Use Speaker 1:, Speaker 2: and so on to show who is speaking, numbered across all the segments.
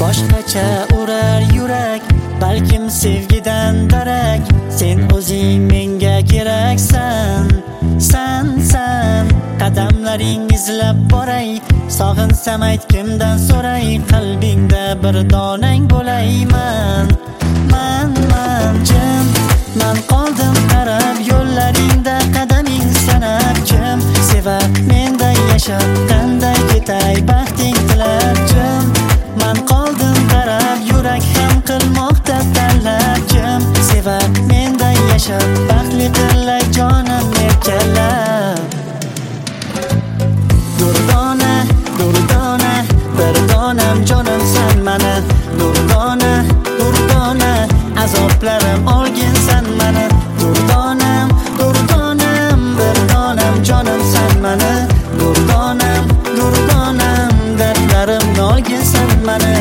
Speaker 1: boshqacha urar yurak, balkim sevgidan darak. Sen o'zing menga keraksan, san qadamlaring izlab boray. Sog'insam ayt kimdan so'ray, qalbingda bir donang bo'layman. Man jim, man qoldim qarab yo'llaringda qadaming sanab. Kim sevar menday yashab, qanday ketay baxting tilab. Jim, man qoldim qarab, yurak ham qilmoqda talab. Kim sevar menday yashab, baxtli qilay jonim erkalab. Durdona, bir donam jonim san mana. Durdona, azoblarim olginsan mana. Durdonam, bir donam jonim san mana. Durdonam, dardlarimni olginsan mana.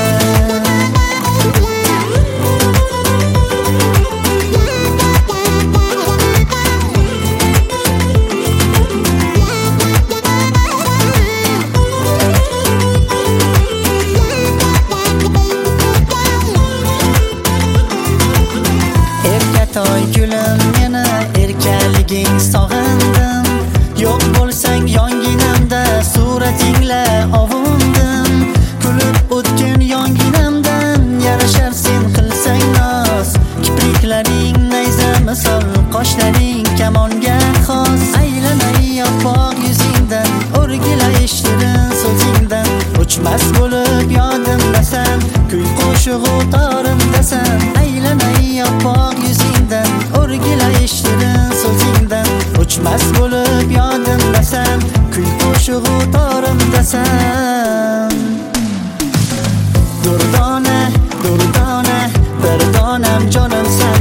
Speaker 1: Toy gulim meni erkaliging sog'indim. Yo'q bo'lsang yonginamda suratingla ovundim. Kulib o'tgan yonginamdan yarashar sen qilsang noz. Kipriklaring nayza misol, qoshlaring kamonga xos. Aylanay oppoq yuzingdan, o'rgilay shirin so'zingdan. O'chmas bo'lib yodimdasan, kuy qo'shig'u torimdasan. Aylanay oppoq yuzingdan, o'rgilay shirin so'zingdan. O'chmas bo'lib yodimdasan, kuy qo'shig'u torimdasan. Durdona, bir donam jonim san